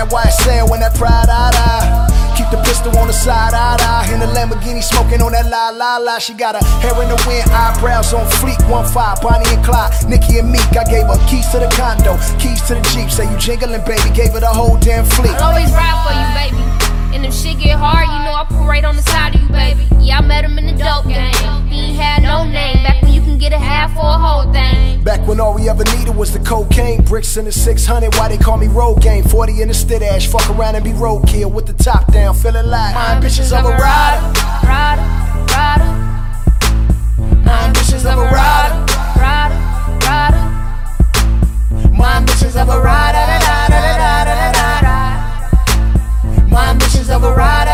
that YSL when that pride eye. Keep the pistol on the side, in the Lamborghini smoking on that la. She got her hair in the wind, eyebrows on fleek. 1-5, Bonnie and Clyde, Nicki and Meek. I gave her keys to the condo, keys to the Jeep. Say you jingling, baby, gave her the whole damn fleet. I'll always ride for you, baby. And if shit get hard, you know I pull right on the side of you, baby. Yeah, I met him in the dope game. He ain't had no name, back when you can get a half or a whole thing. Back when all we ever needed was the cocaine, bricks in the 600, why they call me road game. 40 in the stid ash, fuck around and be roadkill with the top down, feeling like my ambitions of a rider. My ambitions of a rider. My ambitions of a rider. My ambitions of a rider.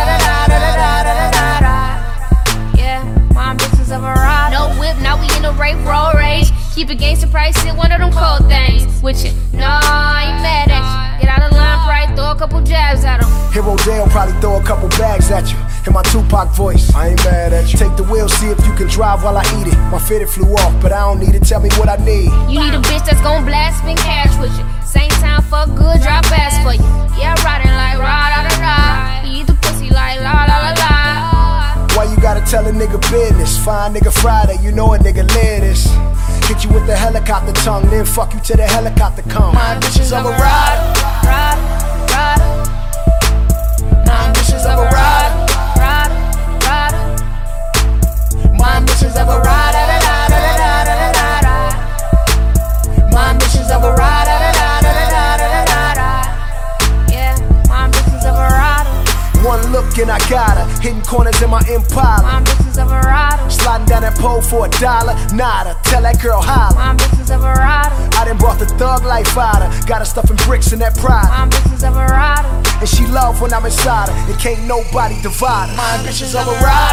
Yeah, my ambitions of a rider. No whip, now we in a rape road rage. Keep a gangster price in one of them cold things. With you, no, I ain't mad at you. Get out of line, probably throw a couple jabs at him. Hero Dale probably throw a couple bags at you. In my Tupac voice, I ain't mad at you. Take the wheel, see if you can drive while I eat it. My fitted flew off, but I don't need it. Tell me what I need. You need a bitch that's gon' blast, spin cash with you. Same time, fuck good, drop ass for you. Yeah, riding like rah-da-da-da. You eat the pussy like la-la-la-la. Why you gotta tell a nigga business? Fine nigga Friday, you know a nigga live this. Hit you with the helicopter tongue, then fuck you till the helicopter come. My ambitions of a rider. My ambitions of a rider. My ambitions of a rider. My ambitions of a rider. Yeah, my ambitions of a rider. One look and I got her, hitting corners in my Impala. My ambitions of a rider. Sliding down that pole for $1, nada. Tell that girl holla. My ambitions of a rider. I done brought the thug life out her. Got her stuffing bricks in that pride. My ambitions of a rider. And she love when I'm inside her. And can't nobody divide her. My ambitions of a rider.